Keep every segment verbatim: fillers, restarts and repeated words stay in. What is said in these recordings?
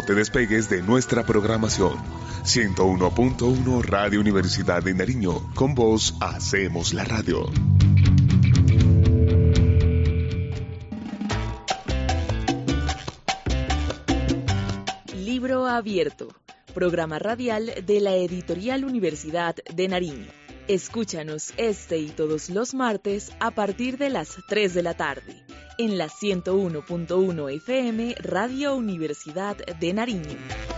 No te despegues de nuestra programación. ciento uno punto uno Radio Universidad de Nariño. Con vos hacemos la radio. Libro Abierto, programa radial de la Editorial Universidad de Nariño. Escúchanos este y todos los martes a partir de las tres de la tarde en la ciento uno punto uno F M Radio Universidad de Nariño.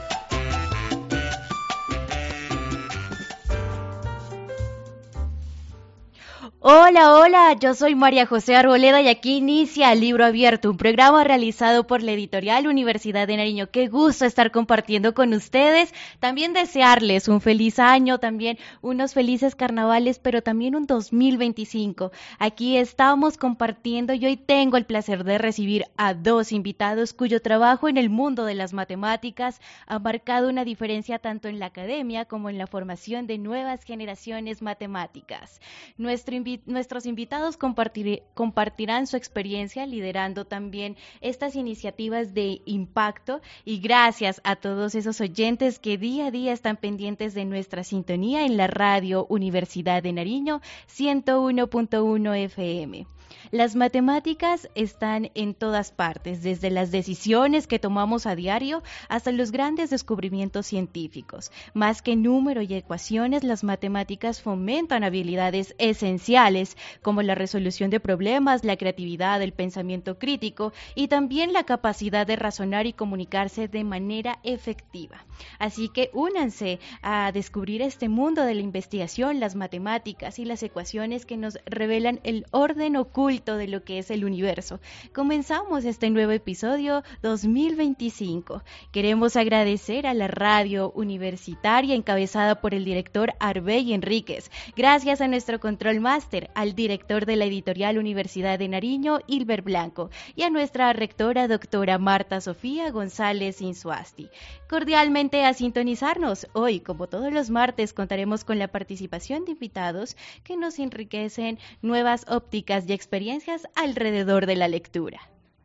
Hola, hola, yo soy María José Arboleda y aquí inicia Libro Abierto, un programa realizado por la Editorial Universidad de Nariño. Qué gusto estar compartiendo con ustedes, también desearles un feliz año, también unos felices carnavales, pero también un dos mil veinticinco. Aquí estamos compartiendo y hoy tengo el placer de recibir a dos invitados cuyo trabajo en el mundo de las matemáticas ha marcado una diferencia tanto en la academia como en la formación de nuevas generaciones matemáticas. Nuestro invitado Nuestros invitados compartir, compartirán su experiencia liderando también estas iniciativas de impacto y gracias a todos esos oyentes que día a día están pendientes de nuestra sintonía en la radio Universidad de Nariño ciento uno punto uno F M. Las matemáticas están en todas partes, desde las decisiones que tomamos a diario hasta los grandes descubrimientos científicos. Más que número y ecuaciones, las matemáticas fomentan habilidades esenciales como la resolución de problemas, la creatividad, el pensamiento crítico y también la capacidad de razonar y comunicarse de manera efectiva. Así que únanse a descubrir este mundo de la investigación, las matemáticas y las ecuaciones que nos revelan el orden oculto de lo que es el universo. Comenzamos este nuevo episodio dos mil veinticinco. Queremos agradecer a la radio universitaria encabezada por el director Arbey Enríquez. Gracias a nuestro control máster, al director de la Editorial Universidad de Nariño, Hilber Blanco, y a nuestra rectora doctora Marta Sofía González Insuasti. Cordialmente a sintonizarnos. Hoy, como todos los martes, contaremos con la participación de invitados que nos enriquecen nuevas ópticas y experiencias alrededor de la lectura.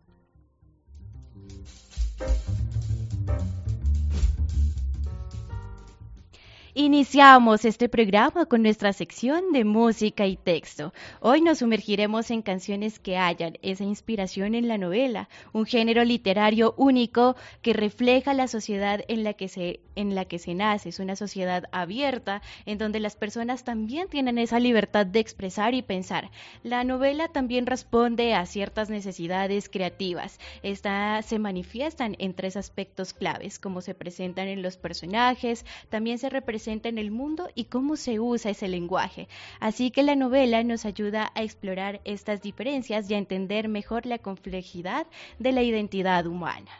Iniciamos este programa con nuestra sección de música y texto. Hoy nos sumergiremos en canciones que hallan esa inspiración en la novela, un género literario único que refleja la sociedad en la que se, en la que se nace. Es una sociedad abierta en donde las personas también tienen esa libertad de expresar y pensar. La novela también responde a ciertas necesidades creativas. Esta se manifiestan en tres aspectos claves, como se presentan en los personajes, también se representan en el mundo y cómo se usa ese lenguaje. Así que la novela nos ayuda a explorar estas diferencias y a entender mejor la complejidad de la identidad humana.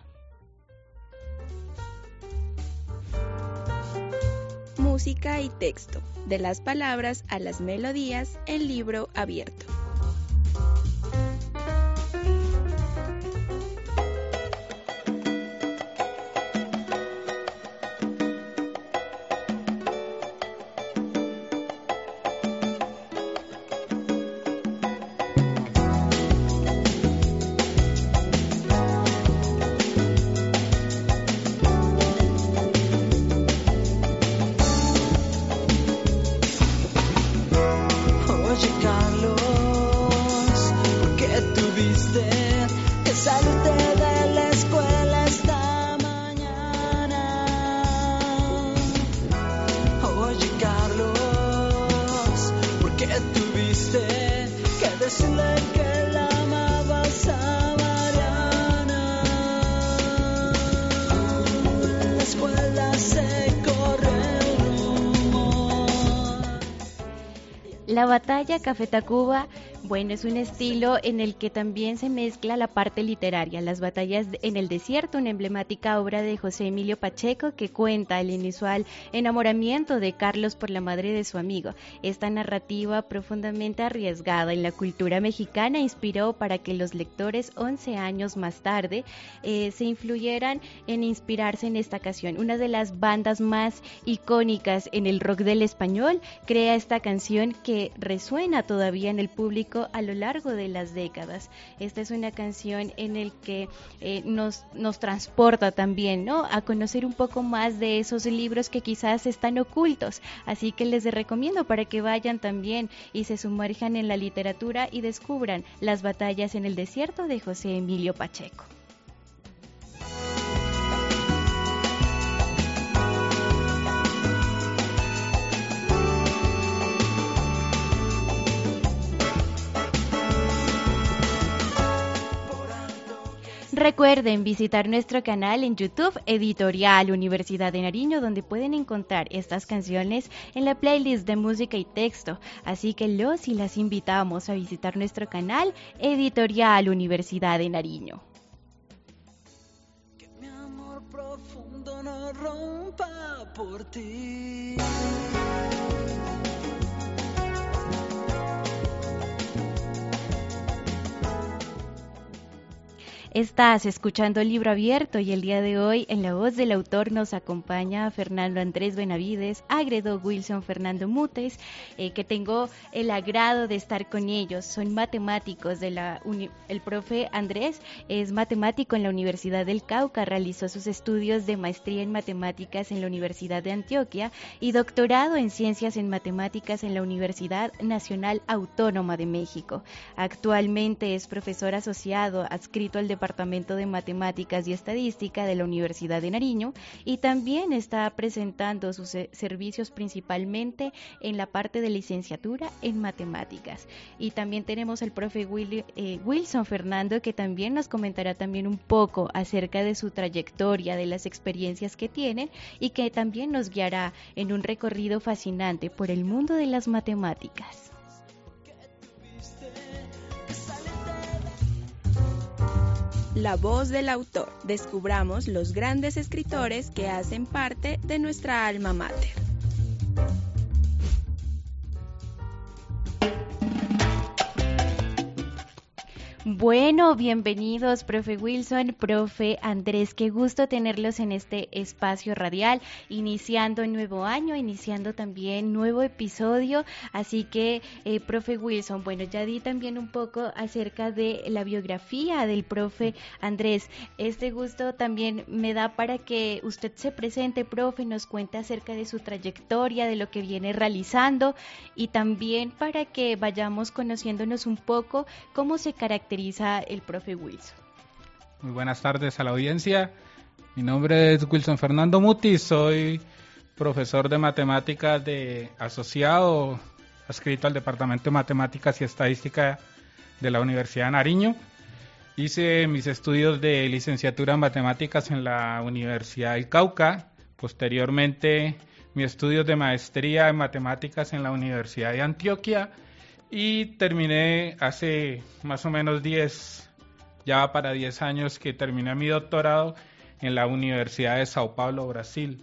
Música y texto, de las palabras a las melodías en Libro Abierto. La batalla Café Tacuba, bueno, es un estilo en el que también se mezcla la parte literaria. Las batallas en el desierto, una emblemática obra de José Emilio Pacheco que cuenta el inusual enamoramiento de Carlos por la madre de su amigo. Esta narrativa profundamente arriesgada en la cultura mexicana inspiró para que los lectores once años más tarde eh, se influyeran en inspirarse en esta canción. Una de las bandas más icónicas en el rock del español crea esta canción que resuena todavía en el público Pacheco a lo largo de las décadas. Esta es una canción en el que eh, nos, nos transporta también, ¿no?, a conocer un poco más de esos libros que quizás están ocultos. Así que les recomiendo para que vayan también y se sumerjan en la literatura y descubran Las batallas en el desierto de José Emilio Pacheco. Recuerden visitar nuestro canal en YouTube, Editorial Universidad de Nariño, donde pueden encontrar estas canciones en la playlist de música y texto. Así que los y las invitamos a visitar nuestro canal, Editorial Universidad de Nariño. Que mi amor profundo no rompa por ti. Estás escuchando el Libro Abierto y el día de hoy en la voz del autor nos acompaña Fernando Andrés Benavides, Agredo Wilson Fernando Mutes, eh, que tengo el agrado de estar con ellos. Son matemáticos de la uni- el profe Andrés es matemático en la Universidad del Cauca, realizó sus estudios de maestría en matemáticas en la Universidad de Antioquia y doctorado en ciencias en matemáticas en la Universidad Nacional Autónoma de México. Actualmente es profesor asociado adscrito al Departamento de Matemáticas y Estadística de la Universidad de Nariño y también está presentando sus servicios principalmente en la parte de licenciatura en matemáticas. Y también tenemos al profe Will, eh, Wilson Fernando, que también nos comentará también un poco acerca de su trayectoria, de las experiencias que tienen y que también nos guiará en un recorrido fascinante por el mundo de las matemáticas. La voz del autor. Descubramos los grandes escritores que hacen parte de nuestra alma mater. Bueno, bienvenidos, profe Wilson, profe Andrés, qué gusto tenerlos en este espacio radial, iniciando un nuevo año, iniciando también nuevo episodio, así que, eh, profe Wilson, bueno, ya di también un poco acerca de la biografía del profe Andrés. Este gusto también me da para que usted se presente, profe, nos cuente acerca de su trayectoria, de lo que viene realizando y también para que vayamos conociéndonos un poco cómo se caracteriza el profe Wilson. Muy buenas tardes a la audiencia. Mi nombre es Wilson Fernando Mutis, soy profesor de matemáticas de asociado, adscrito al Departamento de Matemáticas y Estadística de la Universidad de Nariño. Hice mis estudios de licenciatura en matemáticas en la Universidad del Cauca, posteriormente mis estudios de maestría en matemáticas en la Universidad de Antioquia y terminé hace más o menos diez, ya para diez años que terminé mi doctorado en la Universidad de Sao Paulo, Brasil.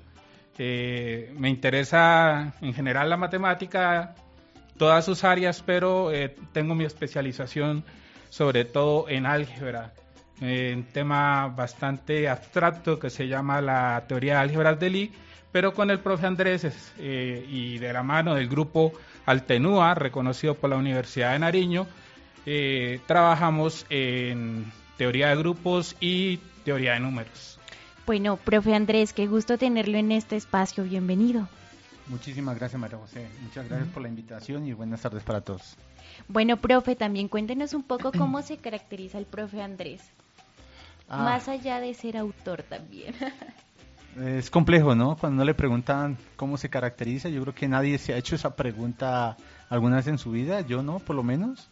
Eh, me interesa en general la matemática, todas sus áreas, pero eh, tengo mi especialización sobre todo en álgebra, eh, un tema bastante abstracto que se llama la teoría de álgebras de Lie, pero con el profe Andrés eh, y de la mano del grupo Altenúa, reconocido por la Universidad de Nariño, eh, trabajamos en teoría de grupos y teoría de números. Bueno, profe Andrés, qué gusto tenerlo en este espacio, bienvenido. Muchísimas gracias, María José, muchas gracias por la invitación y buenas tardes para todos. Bueno, profe, también cuéntenos un poco cómo se caracteriza el profe Andrés, ah. más allá de ser autor también. Es complejo, ¿no? Cuando le preguntan cómo se caracteriza, yo creo que nadie se ha hecho esa pregunta alguna vez en su vida, yo no, por lo menos.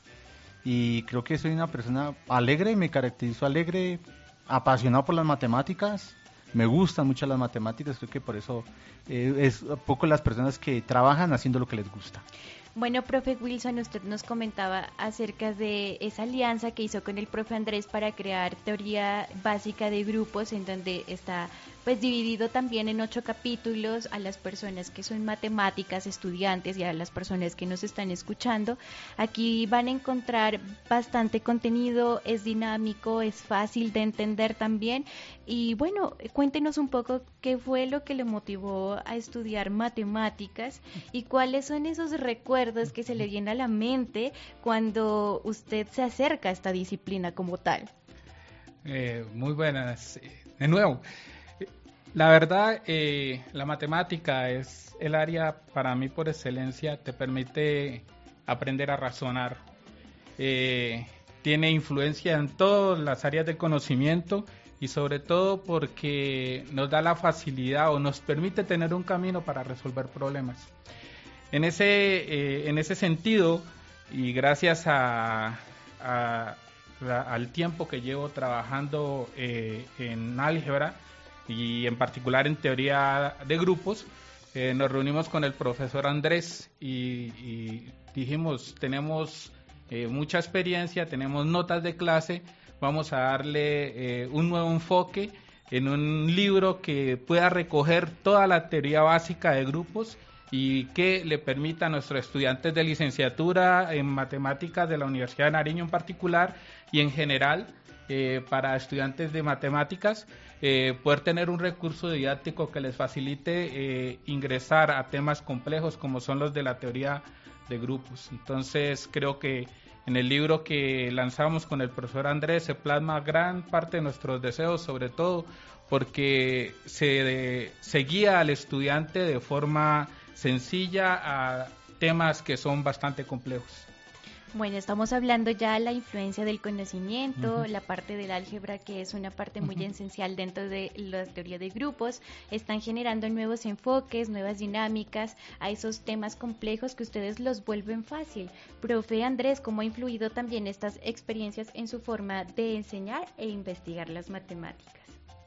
Y creo que soy una persona alegre, me caracterizo alegre, apasionado por las matemáticas, me gustan mucho las matemáticas, creo que por eso eh, es poco las personas que trabajan haciendo lo que les gusta. Bueno, profe Wilson, usted nos comentaba acerca de esa alianza que hizo con el profe Andrés para crear teoría básica de grupos, en donde está pues dividido también en ocho capítulos a las personas que son matemáticas, estudiantes, y a las personas que nos están escuchando. Aquí van a encontrar bastante contenido, es dinámico, es fácil de entender también. Y bueno, cuéntenos un poco qué fue lo que le motivó a estudiar matemáticas y cuáles son esos recuerdos recuerdos que se le viene a la mente cuando usted se acerca a esta disciplina como tal? Eh, muy buenas. De nuevo, la verdad, eh, la matemática es el área para mí por excelencia, te permite aprender a razonar. Eh, tiene influencia en todas las áreas del conocimiento y sobre todo porque nos da la facilidad o nos permite tener un camino para resolver problemas. En ese, eh, en ese sentido, y gracias a, a, a, al tiempo que llevo trabajando eh, en álgebra y en particular en teoría de grupos, eh, nos reunimos con el profesor Andrés y, y dijimos, tenemos eh, mucha experiencia, tenemos notas de clase, vamos a darle eh, un nuevo enfoque en un libro que pueda recoger toda la teoría básica de grupos y que le permita a nuestros estudiantes de licenciatura en matemáticas de la Universidad de Nariño en particular y en general eh, para estudiantes de matemáticas eh, poder tener un recurso didáctico que les facilite eh, ingresar a temas complejos como son los de la teoría de grupos. Entonces creo que en el libro que lanzamos con el profesor Andrés se plasma gran parte de nuestros deseos, sobre todo porque se, se guía al estudiante de forma sencilla a temas que son bastante complejos. Bueno, estamos hablando ya de la influencia del conocimiento, uh-huh. la parte del álgebra, que es una parte muy uh-huh. esencial dentro de la teoría de grupos. Están generando nuevos enfoques, nuevas dinámicas a esos temas complejos que ustedes los vuelven fácil. Profe Andrés, ¿cómo ha influido también estas experiencias en su forma de enseñar e investigar las matemáticas?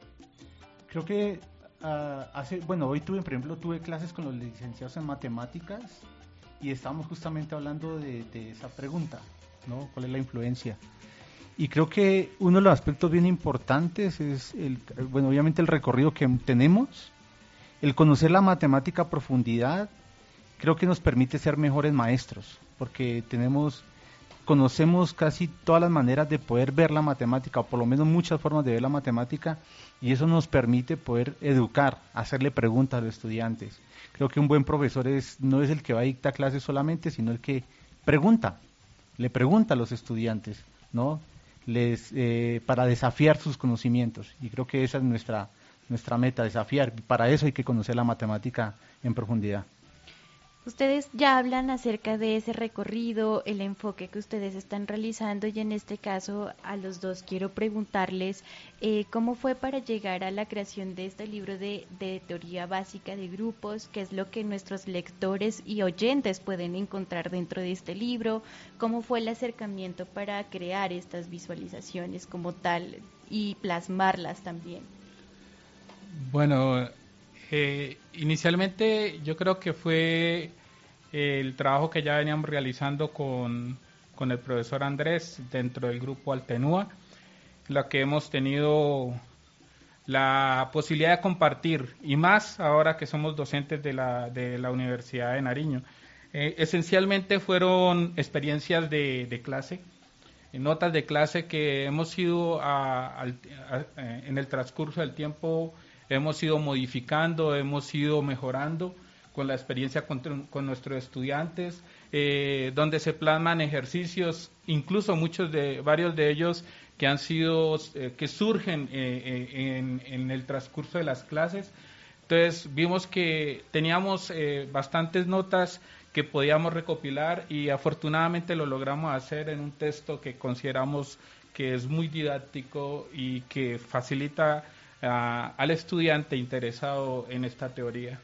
Creo que uh, hace, bueno, hoy tuve, por ejemplo, tuve clases con los licenciados en matemáticas y estábamos justamente hablando de, de esa pregunta, ¿no? ¿Cuál es la influencia? Y creo que uno de los aspectos bien importantes es, el, bueno, obviamente el recorrido que tenemos, el conocer la matemática a profundidad, creo que nos permite ser mejores maestros, porque tenemos, conocemos casi todas las maneras de poder ver la matemática, o por lo menos muchas formas de ver la matemática, y eso nos permite poder educar, hacerle preguntas a los estudiantes. Creo que un buen profesor es no es el que va a dictar clases solamente, sino el que pregunta, le pregunta a los estudiantes, ¿no? Les eh, para desafiar sus conocimientos, y creo que esa es nuestra nuestra meta, desafiar. Para eso hay que conocer la matemática en profundidad. Ustedes ya hablan acerca de ese recorrido, el enfoque que ustedes están realizando, y en este caso a los dos quiero preguntarles eh, cómo fue para llegar a la creación de este libro de, de teoría básica de grupos, qué es lo que nuestros lectores y oyentes pueden encontrar dentro de este libro, cómo fue el acercamiento para crear estas visualizaciones como tal y plasmarlas también. Bueno, Eh, inicialmente yo creo que fue eh, el trabajo que ya veníamos realizando con, con el profesor Andrés dentro del grupo Altenúa, la que hemos tenido la posibilidad de compartir, y más ahora que somos docentes de la, de la Universidad de Nariño. Eh, esencialmente fueron experiencias de, de clase, notas de clase que hemos ido a, a, a, en el transcurso del tiempo hemos ido modificando, hemos ido mejorando con la experiencia con, con nuestros estudiantes, eh, donde se plasman ejercicios, incluso muchos de, varios de ellos que han sido, eh, que surgen eh, en, en el transcurso de las clases. Entonces vimos que teníamos eh, bastantes notas que podíamos recopilar y afortunadamente lo logramos hacer en un texto que consideramos que es muy didáctico y que facilita Uh, al estudiante interesado en esta teoría.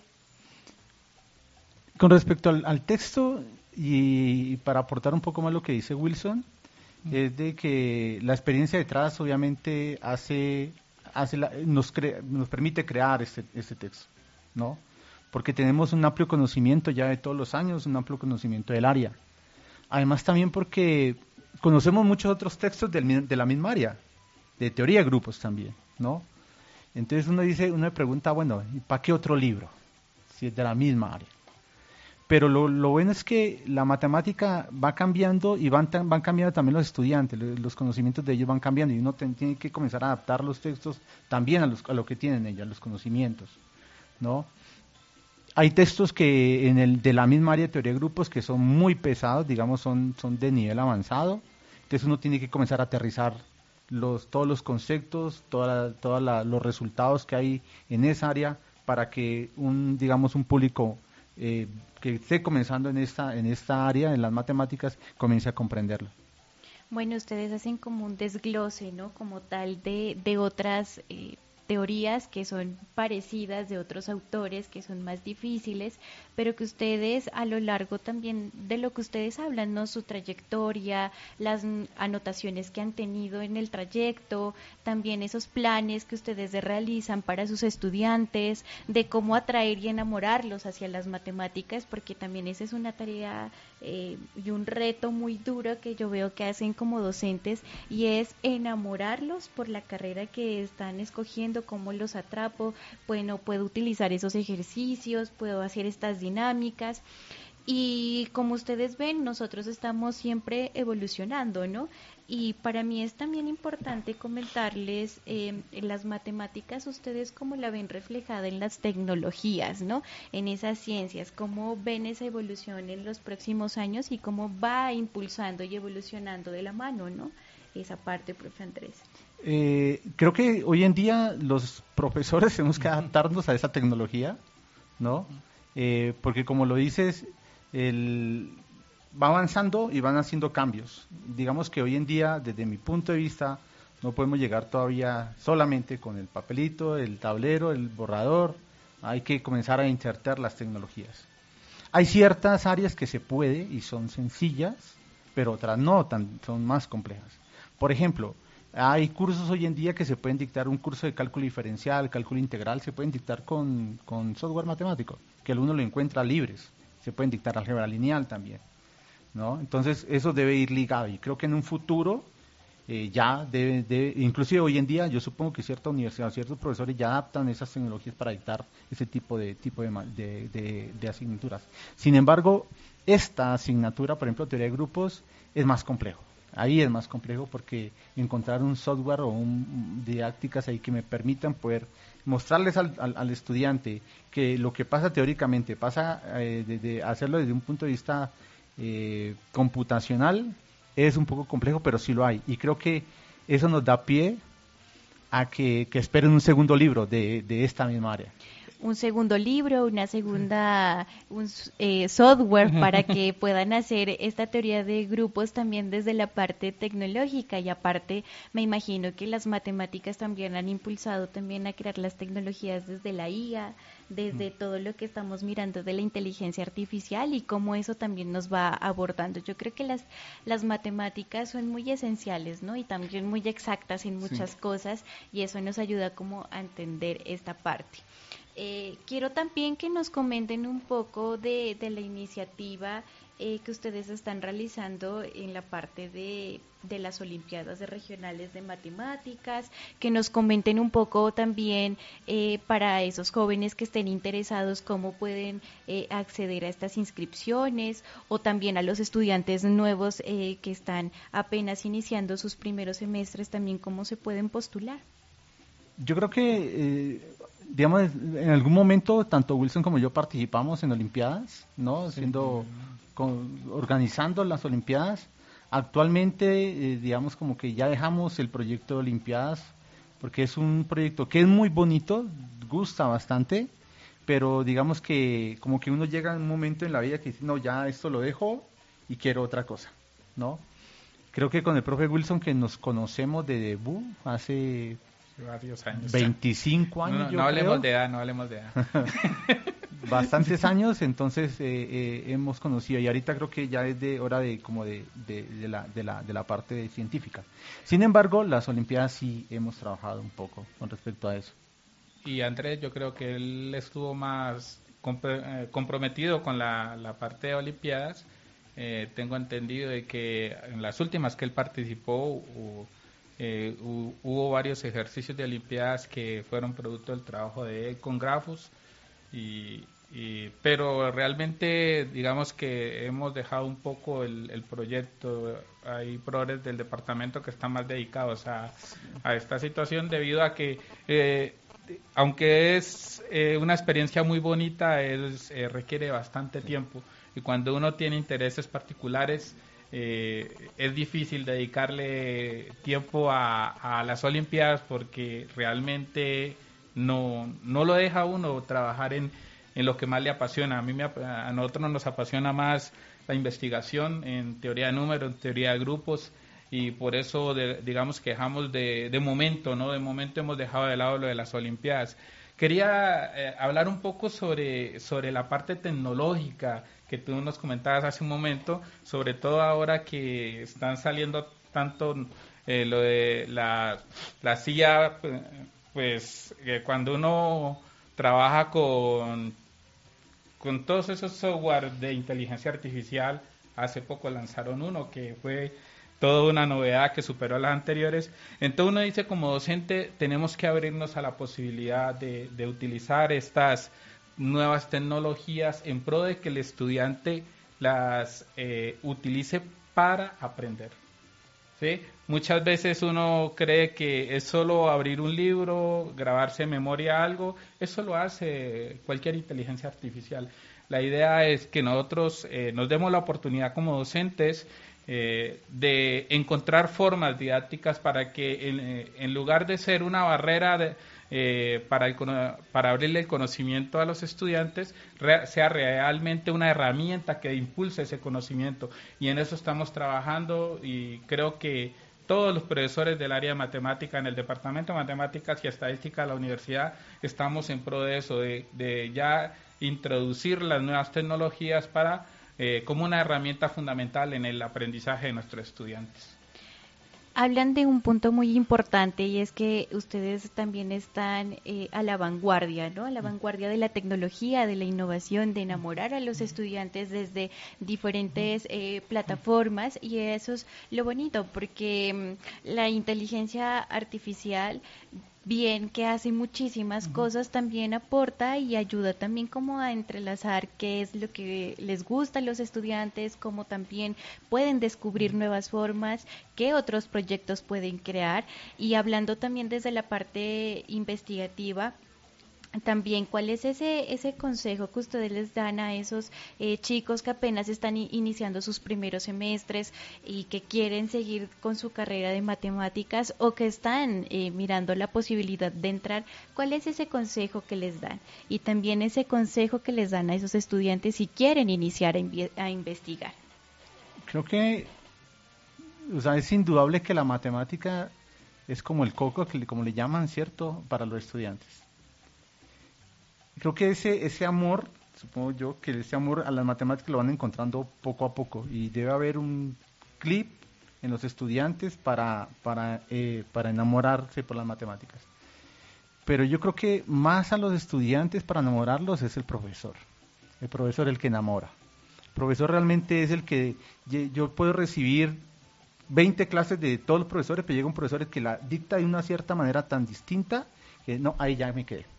Con respecto al, al texto, y, y para aportar un poco más lo que dice Wilson, mm. es de que la experiencia detrás obviamente hace, hace la, nos, cre, nos permite crear este, este texto, ¿no? Porque tenemos un amplio conocimiento ya de todos los años, un amplio conocimiento del área. Además también porque conocemos muchos otros textos del, de la misma área, de teoría de grupos también, ¿no? Entonces uno dice, uno me pregunta, bueno, ¿y para qué otro libro? Si es de la misma área. Pero lo, lo bueno es que la matemática va cambiando y van, van cambiando también los estudiantes, los conocimientos de ellos van cambiando y uno ten, tiene que comenzar a adaptar los textos también a, los, a lo que tienen ellos, a los conocimientos, ¿no? hay textos que en el de la misma área de teoría de grupos que son muy pesados, digamos, son, son de nivel avanzado. Entonces uno tiene que comenzar a aterrizar los, todos los conceptos, todos toda la, los resultados que hay en esa área para que un, digamos, un público eh, que esté comenzando en esta, en esta área, en las matemáticas, comience a comprenderlo. Bueno, ustedes hacen como un desglose, ¿no? Como tal de, de otras eh, teorías que son parecidas, de otros autores que son más difíciles, pero que ustedes a lo largo también de lo que ustedes hablan, ¿no? Su trayectoria, las anotaciones que han tenido en el trayecto, también esos planes que ustedes realizan para sus estudiantes, de cómo atraer y enamorarlos hacia las matemáticas, porque también esa es una tarea eh, y un reto muy duro que yo veo que hacen como docentes, y es enamorarlos por la carrera que están escogiendo, cómo los atrapo, bueno, puedo utilizar esos ejercicios, puedo hacer estas dinámicas. Y como ustedes ven, nosotros estamos siempre evolucionando, ¿no? Y para mí es también importante comentarles eh, en las matemáticas, ustedes cómo la ven reflejada en las tecnologías, ¿no? En esas ciencias, cómo ven esa evolución en los próximos años y cómo va impulsando y evolucionando de la mano, ¿no? Esa parte, profe Andrés. Eh, creo que hoy en día los profesores tenemos que adaptarnos a esa tecnología, ¿no? Eh, porque como lo dices, el, va avanzando y van haciendo cambios. Digamos que hoy en día, desde mi punto de vista, no podemos llegar todavía solamente con el papelito, el tablero, el borrador. Hay que comenzar a insertar las tecnologías. Hay ciertas áreas que se puede y son sencillas, pero otras no, tan, son más complejas. Por ejemplo, hay cursos hoy en día que se pueden dictar, un curso de cálculo diferencial, cálculo integral, se pueden dictar con, con software matemático, que el uno lo encuentra libres. Se pueden dictar álgebra lineal también, ¿no? Entonces eso debe ir ligado, y creo que en un futuro eh, ya debe, debe, inclusive hoy en día yo supongo que cierta universidad, ciertos profesores ya adaptan esas tecnologías para dictar ese tipo de tipo de, de, de, de asignaturas. Sin embargo, esta asignatura, por ejemplo, teoría de grupos, es más complejo. Ahí es más complejo porque encontrar un software o un, didácticas ahí que me permitan poder mostrarles al, al, al estudiante que lo que pasa teóricamente pasa eh, de, de hacerlo desde un punto de vista eh, computacional es un poco complejo, pero sí lo hay, y creo que eso nos da pie a que, que esperen un segundo libro de, de esta misma área. Un segundo libro, una segunda un, eh, software para que puedan hacer esta teoría de grupos también desde la parte tecnológica. Y aparte me imagino que las matemáticas también han impulsado también a crear las tecnologías desde la I A, desde todo lo que estamos mirando de la inteligencia artificial y cómo eso también nos va abordando. Yo creo que las, las matemáticas son muy esenciales, ¿no? Y también muy exactas en muchas sí. cosas, y eso nos ayuda como a entender esta parte. Eh, quiero también que nos comenten un poco de, de la iniciativa eh, que ustedes están realizando en la parte de, de las Olimpiadas de Regionales de Matemáticas, que nos comenten un poco también eh, para esos jóvenes que estén interesados cómo pueden eh, acceder a estas inscripciones, o también a los estudiantes nuevos eh, que están apenas iniciando sus primeros semestres, también cómo se pueden postular. Yo creo que... Eh... digamos, en algún momento tanto Wilson como yo participamos en Olimpiadas, ¿no? Siendo, con, organizando las Olimpiadas. Actualmente, eh, digamos, como que ya dejamos el proyecto de Olimpiadas, porque es un proyecto que es muy bonito, gusta bastante, pero digamos que como que uno llega a un momento en la vida que dice, no, ya esto lo dejo y quiero otra cosa, ¿no? Creo que con el profe Wilson, que nos conocemos de debut hace... varios años. veinticinco años, no, no, yo no hablemos creo. de edad, no hablemos de edad. Bastantes años, entonces eh, eh, hemos conocido, y ahorita creo que ya es de hora de como de, de, de, la, de, la, de la parte científica. Sin embargo, las Olimpiadas sí hemos trabajado un poco con respecto a eso. Y Andrés, yo creo que él estuvo más compre- eh, comprometido con la, la parte de Olimpiadas. Eh, tengo entendido de que en las últimas que él participó hubo, Eh, hubo varios ejercicios de Olimpiadas que fueron producto del trabajo de él con grafos, y, y, pero realmente digamos que hemos dejado un poco el, el proyecto. Hay profesores del departamento que están más dedicados a, a esta situación debido a que eh, aunque es eh, una experiencia muy bonita, es, eh, requiere bastante tiempo. Y cuando uno tiene intereses particulares, eh, es difícil dedicarle tiempo a, a las Olimpiadas porque realmente no, no lo deja uno trabajar en, en lo que más le apasiona. A mí me, a nosotros nos apasiona más la investigación en teoría de números, en teoría de grupos, y por eso de, digamos que dejamos de, de momento, ¿no? De momento hemos dejado de lado lo de las Olimpiadas. Quería eh, hablar un poco sobre, sobre la parte tecnológica que tú nos comentabas hace un momento, sobre todo ahora que están saliendo tanto eh, lo de la, la C I A, pues eh, cuando uno trabaja con, con todos esos software de inteligencia artificial, hace poco lanzaron uno que fue toda una novedad que superó a las anteriores. Entonces uno dice, como docente, tenemos que abrirnos a la posibilidad de, de utilizar estas nuevas tecnologías en pro de que el estudiante las eh, utilice para aprender. ¿Sí? Muchas veces uno cree que es solo abrir un libro, grabarse en memoria algo, eso lo hace cualquier inteligencia artificial. La idea es que nosotros eh, nos demos la oportunidad como docentes Eh, de encontrar formas didácticas para que en, en lugar de ser una barrera de, eh, para, el, para abrirle el conocimiento a los estudiantes, re, sea realmente una herramienta que impulse ese conocimiento, y en eso estamos trabajando, y creo que todos los profesores del área de matemática en el Departamento de Matemáticas y Estadística de la universidad estamos en pro de eso, de, de ya introducir las nuevas tecnologías para Eh, como una herramienta fundamental en el aprendizaje de nuestros estudiantes. Hablan de un punto muy importante, y es que ustedes también están eh, a la vanguardia, ¿no? A la vanguardia de la tecnología, de la innovación, de enamorar a los estudiantes desde diferentes eh, plataformas, y eso es lo bonito, porque mm, la inteligencia artificial, bien que hace muchísimas uh-huh. cosas, también aporta y ayuda también como a entrelazar qué es lo que les gusta a los estudiantes, cómo también pueden descubrir nuevas formas, qué otros proyectos pueden crear. Y hablando también desde la parte investigativa, también, ¿cuál es ese ese consejo que ustedes les dan a esos eh, chicos que apenas están i- iniciando sus primeros semestres y que quieren seguir con su carrera de matemáticas, o que están eh, mirando la posibilidad de entrar? ¿Cuál es ese consejo que les dan? Y también ese consejo que les dan a esos estudiantes si quieren iniciar a, invi- a investigar. Creo que, o sea, es indudable que la matemática es como el coco, que como le llaman, ¿cierto?, para los estudiantes. Creo que ese ese amor, supongo yo, que ese amor a las matemáticas lo van encontrando poco a poco, y debe haber un clip en los estudiantes para para eh, para enamorarse por las matemáticas. Pero yo creo que más a los estudiantes para enamorarlos es el profesor. El profesor es el que enamora. El profesor realmente es el que, yo puedo recibir veinte clases de todos los profesores, pero llega un profesor que la dicta de una cierta manera tan distinta que no, ahí ya me quedé.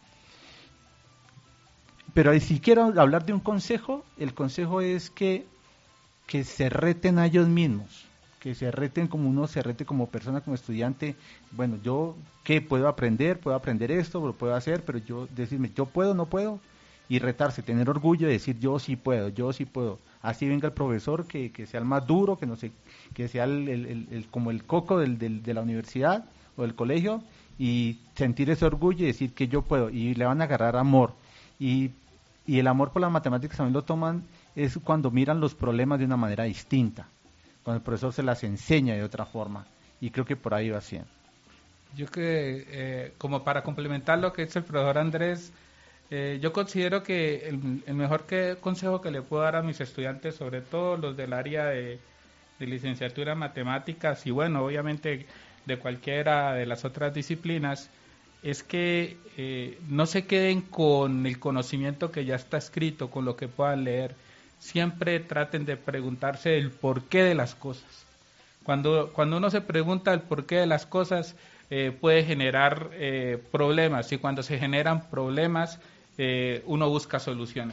Pero si quiero hablar de un consejo, el consejo es que, que se reten a ellos mismos, que se reten como uno se rete como persona, como estudiante. Bueno, yo, ¿qué puedo aprender? Puedo aprender esto, lo puedo hacer, pero yo decirme, yo puedo, no puedo, y retarse, tener orgullo de decir, yo sí puedo, yo sí puedo. Así venga el profesor, que, que sea el más duro, que no sé, que sea el, el, el, el como el coco del, del, de la universidad o del colegio, y sentir ese orgullo y decir que yo puedo, y le van a agarrar amor. Y Y el amor por las matemáticas también lo toman es cuando miran los problemas de una manera distinta, cuando el profesor se las enseña de otra forma, y creo que por ahí va siendo. Yo que, eh, como para complementar lo que dice el profesor Andrés, eh, yo considero que el, el mejor que, consejo que le puedo dar a mis estudiantes, sobre todo los del área de, de licenciatura en matemáticas, y bueno, obviamente de cualquiera de las otras disciplinas, es que eh, no se queden con el conocimiento que ya está escrito, con lo que puedan leer. Siempre traten de preguntarse el porqué de las cosas. Cuando, cuando uno se pregunta el porqué de las cosas, eh, puede generar eh, problemas, y cuando se generan problemas, eh, uno busca soluciones.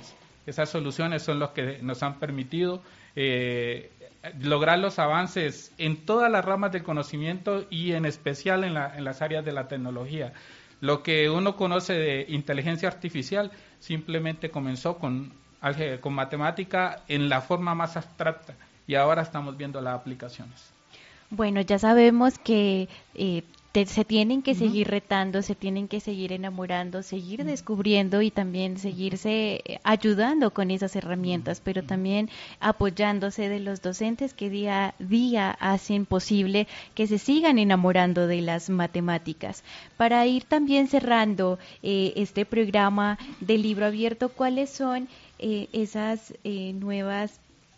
esas soluciones son los que nos han permitido eh, lograr los avances en todas las ramas del conocimiento y en especial en, la, en las áreas de la tecnología. Lo que uno conoce de inteligencia artificial simplemente comenzó con, con matemática en la forma más abstracta y ahora estamos viendo las aplicaciones. Bueno, ya sabemos que eh, te, se tienen que seguir retando, se tienen que seguir enamorando, seguir descubriendo y también seguirse ayudando con esas herramientas, pero también apoyándose de los docentes que día a día hacen posible que se sigan enamorando de las matemáticas. Para ir también cerrando eh, este programa de Libro Abierto, ¿cuáles son eh, esas eh, nuevas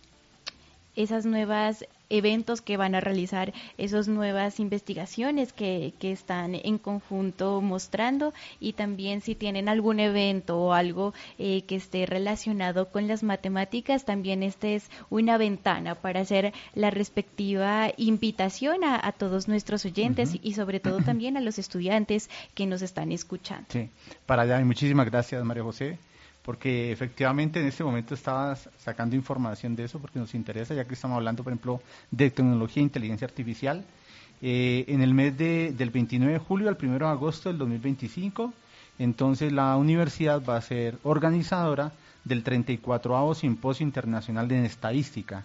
esas nuevas eventos que van a realizar, esas nuevas investigaciones que, que están en conjunto mostrando, y también si tienen algún evento o algo eh, que esté relacionado con las matemáticas, también esta es una ventana para hacer la respectiva invitación a, a todos nuestros oyentes uh-huh. y sobre todo también a los estudiantes que nos están escuchando. Sí, para allá, y muchísimas gracias, María José, porque efectivamente en este momento estaba sacando información de eso porque nos interesa, ya que estamos hablando, por ejemplo, de tecnología e inteligencia artificial. Eh, en el mes de, del veintinueve de julio al primero de agosto del dos mil veinticinco, entonces la universidad va a ser organizadora del treinta y cuatro Simposio Internacional de Estadística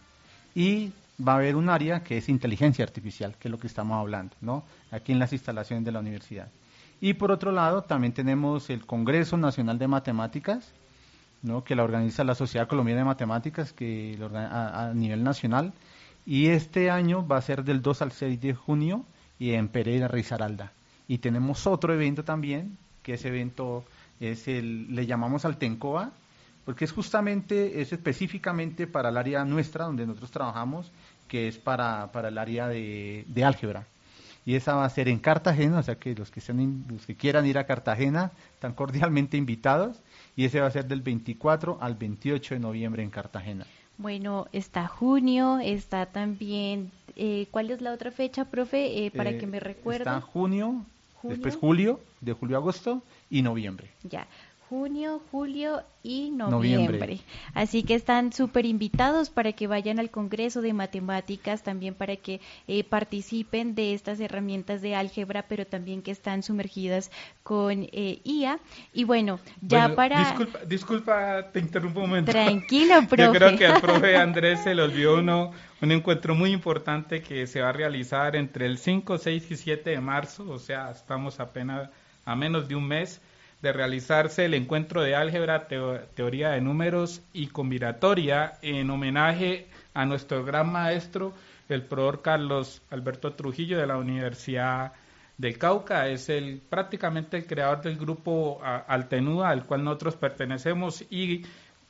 y va a haber un área que es inteligencia artificial, que es lo que estamos hablando, ¿no? Aquí en las instalaciones de la universidad. Y por otro lado también tenemos el Congreso Nacional de Matemáticas, ¿no? Que la organiza la Sociedad Colombiana de Matemáticas, que lo organiza a, a nivel nacional, y este año va a ser del dos al seis de junio y en Pereira, Risaralda. Y tenemos otro evento también, que ese evento es el, le llamamos al Tencoa, porque es justamente, es específicamente para el área nuestra, donde nosotros trabajamos, que es para, para el área de, de álgebra. Y esa va a ser en Cartagena, o sea que los que, sean, los que quieran ir a Cartagena están cordialmente invitados, y ese va a ser del veinticuatro al veintiocho de noviembre en Cartagena. Bueno, está junio, está también, eh, ¿cuál es la otra fecha, profe? Eh, para eh, que me recuerde. Está junio, junio, después julio, de julio a agosto, y noviembre. Ya. Junio, julio y noviembre. noviembre. Así que están súper invitados para que vayan al Congreso de Matemáticas, también para que eh, participen de estas herramientas de álgebra, pero también que están sumergidas con eh, I A. Y bueno, ya bueno, para... Disculpa, disculpa, te interrumpo un momento. Tranquilo, profe. Yo creo que al profe Andrés se le olvidó uno, un encuentro muy importante que se va a realizar entre el cinco, seis y siete de marzo, o sea, estamos apenas a menos de un mes de realizarse el encuentro de álgebra, teo, teoría de números y combinatoria en homenaje a nuestro gran maestro, el profesor Carlos Alberto Trujillo de la Universidad del Cauca. Es el prácticamente el creador del grupo Altenuda, al cual nosotros pertenecemos, y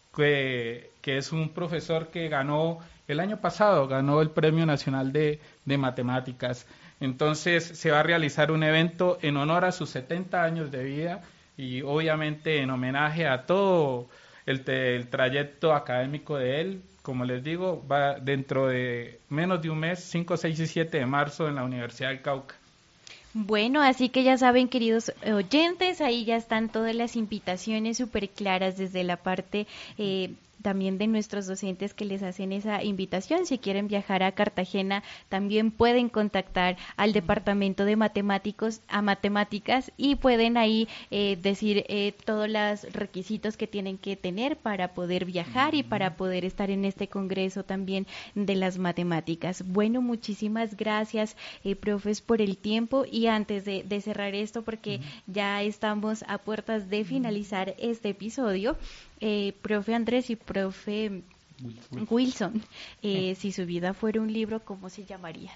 que, que es un profesor que ganó el año pasado, ganó el Premio Nacional de, de Matemáticas. Entonces se va a realizar un evento en honor a sus setenta años de vida, y obviamente en homenaje a todo el, el trayecto académico de él. Como les digo, va dentro de menos de un mes, cinco, seis y siete de marzo en la Universidad del Cauca. Bueno, así que ya saben, queridos oyentes, ahí ya están todas las invitaciones súper claras desde la parte eh, también de nuestros docentes que les hacen esa invitación. Si quieren viajar a Cartagena, también pueden contactar al Departamento de Matemáticos a Matemáticas y pueden ahí eh, decir eh, todos los requisitos que tienen que tener para poder viajar y para poder estar en este congreso también de las matemáticas. Bueno, muchísimas gracias, eh, profes, por el tiempo. Y antes de, de cerrar esto, porque uh-huh. ya estamos a puertas de finalizar este episodio, Eh, profe Andrés y profe Wilson, Wilson eh, si su vida fuera un libro, ¿cómo se llamaría?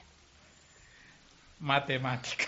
Matemática.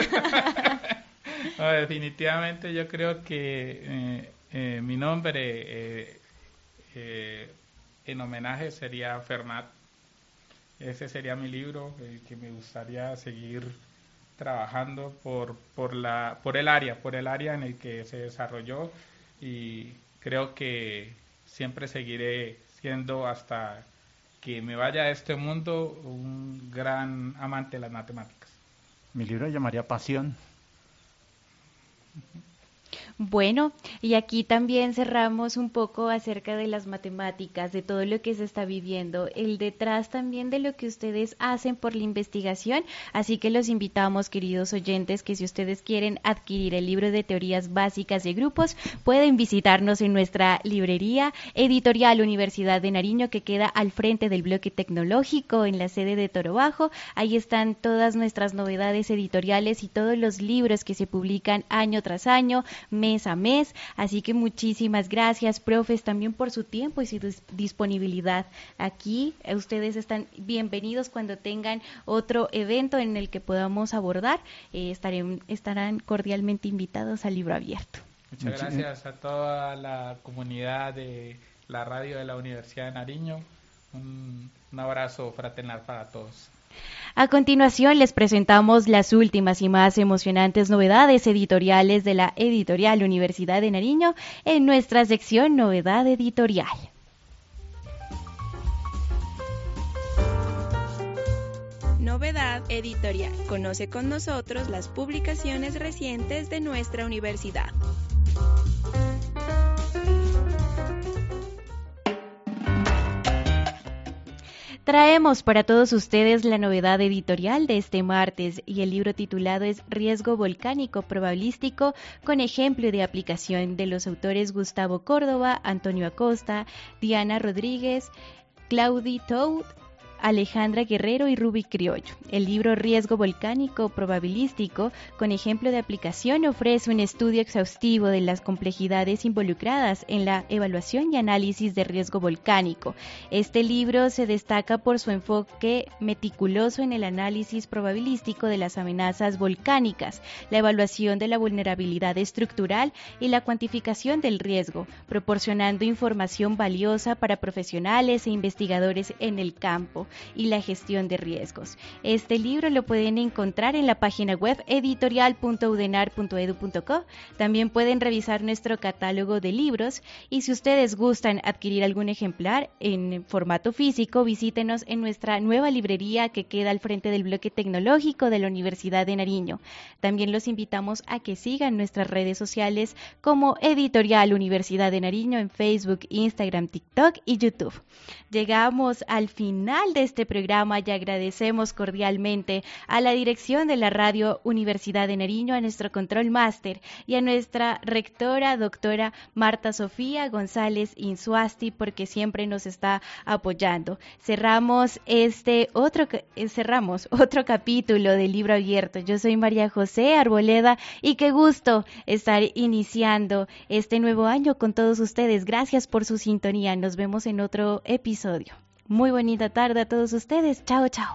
No, definitivamente yo creo que eh, eh, mi nombre eh, eh, en homenaje sería Fermat. Ese sería mi libro, el que me gustaría seguir trabajando por por la por el área, por el área en el que se desarrolló, y creo que siempre seguiré siendo, hasta que me vaya a este mundo, un gran amante de las matemáticas. Mi libro se llamaría Pasión. Bueno, y aquí también cerramos un poco acerca de las matemáticas, de todo lo que se está viviendo, el detrás también de lo que ustedes hacen por la investigación, así que los invitamos, queridos oyentes, que si ustedes quieren adquirir el libro de teorías básicas de grupos, pueden visitarnos en nuestra librería Editorial Universidad de Nariño, que queda al frente del bloque tecnológico en la sede de Toro Bajo. Ahí están todas nuestras novedades editoriales y todos los libros que se publican año tras año, mes a mes, así que muchísimas gracias, profes, también por su tiempo y su dis- disponibilidad. Aquí eh, ustedes están bienvenidos cuando tengan otro evento en el que podamos abordar, eh, estaré, estarán cordialmente invitados al Libro Abierto. Muchas gracias a toda la comunidad de la radio de la Universidad de Nariño. Un, un abrazo fraternal para todos. A continuación les presentamos las últimas y más emocionantes novedades editoriales de la Editorial Universidad de Nariño en nuestra sección Novedad Editorial. Novedad editorial. Conoce con nosotros las publicaciones recientes de nuestra universidad. Traemos para todos ustedes la novedad editorial de este martes y el libro titulado es Riesgo volcánico probabilístico con ejemplo de aplicación de los autores Gustavo Córdoba, Antonio Acosta, Diana Rodríguez, Claudi Toud, Alejandra Guerrero y Ruby Criollo. El libro Riesgo volcánico probabilístico con ejemplo de aplicación ofrece un estudio exhaustivo de las complejidades involucradas en la evaluación y análisis de riesgo volcánico. Este libro se destaca por su enfoque meticuloso en el análisis probabilístico de las amenazas volcánicas, la evaluación de la vulnerabilidad estructural y la cuantificación del riesgo, proporcionando información valiosa para profesionales e investigadores en el campo y la gestión de riesgos. Este libro lo pueden encontrar en la página web editorial punto udenar punto edu punto co. También pueden revisar nuestro catálogo de libros y si ustedes gustan adquirir algún ejemplar en formato físico, visítenos en nuestra nueva librería que queda al frente del bloque tecnológico de la Universidad de Nariño. También los invitamos a que sigan nuestras redes sociales como Editorial Universidad de Nariño en Facebook, Instagram, TikTok y YouTube. Llegamos al final de este programa y agradecemos cordialmente a la dirección de la Radio Universidad de Nariño, a nuestro control máster y a nuestra rectora, doctora Marta Sofía González Insuasti, porque siempre nos está apoyando. Cerramos este otro, eh, cerramos otro capítulo del Libro Abierto. Yo soy María José Arboleda y qué gusto estar iniciando este nuevo año con todos ustedes. Gracias por su sintonía. Nos vemos en otro episodio. Muy bonita tarde a todos ustedes. Chao, chao.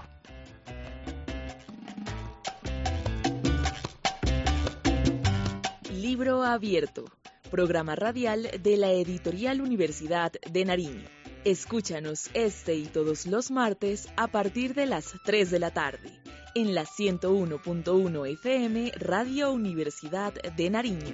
Libro Abierto, programa radial de la Editorial Universidad de Nariño. Escúchanos este y todos los martes a partir de las tres de la tarde en la ciento uno punto uno F M Radio Universidad de Nariño.